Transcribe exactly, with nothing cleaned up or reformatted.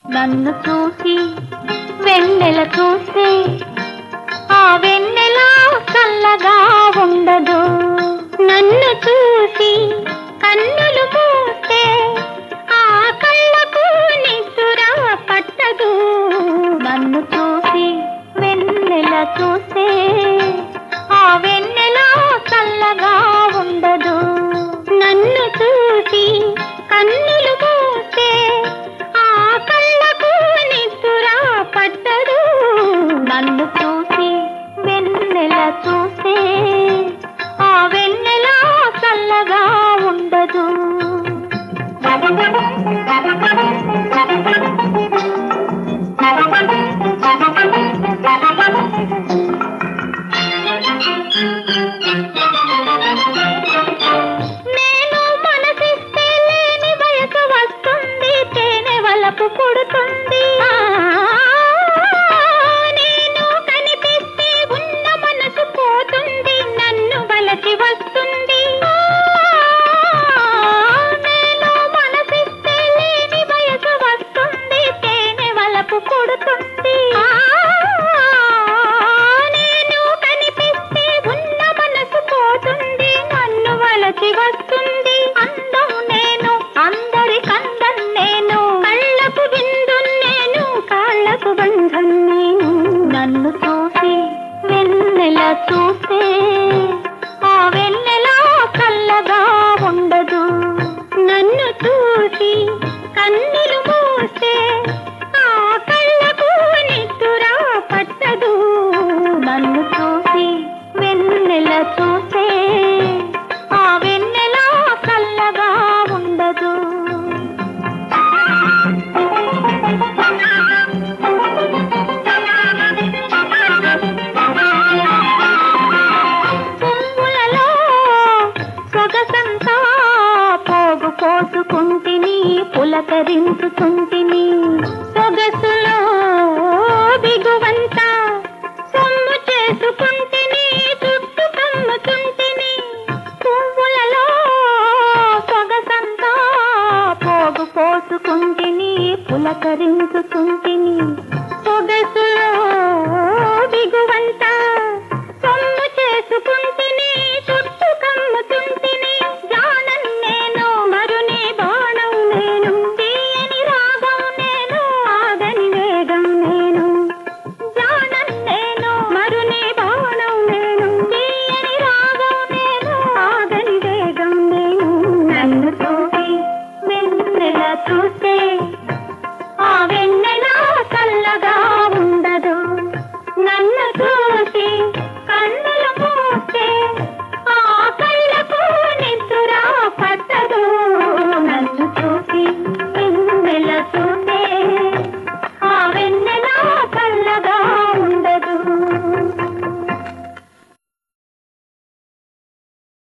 నన్ను చూసి వెన్నెల చూస్తే ఆ వెన్నెల చల్లగా ఉండదు. నన్ను చూసి కన్నులు మూస్తే ఆ కళ్ళకు నిద్ర పట్టదు. నన్ను చూసి వెన్నెల చూస్తే ఆ వెన్నెల చల్లగా ఉండదు. నన్ను చూసి కన్నులు మూస్తే ఆ కళ్ళకు నిద్ర పట్టదు. నన్ను చూసి వెన్నెల చూస్తే ఆ వెన్నెల చల్లగా ఉండదు. నేను మనసిస్తే లేని వయసు వస్తుంది, తేనె వలపు పుడుతుంది. నేను కనిపిస్తే ఉన్న మనసు పోతుంది, నన్ను వలచి వస్తుంది. నేను మనసిస్తే లేని వయసు వస్తుంది, తేనె వలపు పుడుతుంది. నేను కనిపిస్తే ఉన్న మనసు పోతుంది, నన్ను వలచి వస్తుంది. అందం నేను, అందరి కందం నేను, కళ్ళకు బిందు నేను, కాళ్ళకు బంధం నేను. నన్ను చూసి వెన్నెల చూస్తే ఆ వెన్నెల చల్లగా ఉండదు. నన్ను చూసి కన్నులు మూస్తే ఆ కళ్ళకు నిద్ర పట్టదు. నన్ను చూసి వెన్నెల చూస్తే ఆ వెన్నెల చల్లగా ఉండదు. పువ్వులలో సొగసంతా పోగు పోసుకుంటిని, పులకరించుకుంటిని. సొగసులో బిగువంతా సొమ్ము చేసుకుంటిని, చుట్టు కమ్ముతుంటిని. పువ్వులలో సొగసంతా పోగు పోసుకుంటిని, పులకరి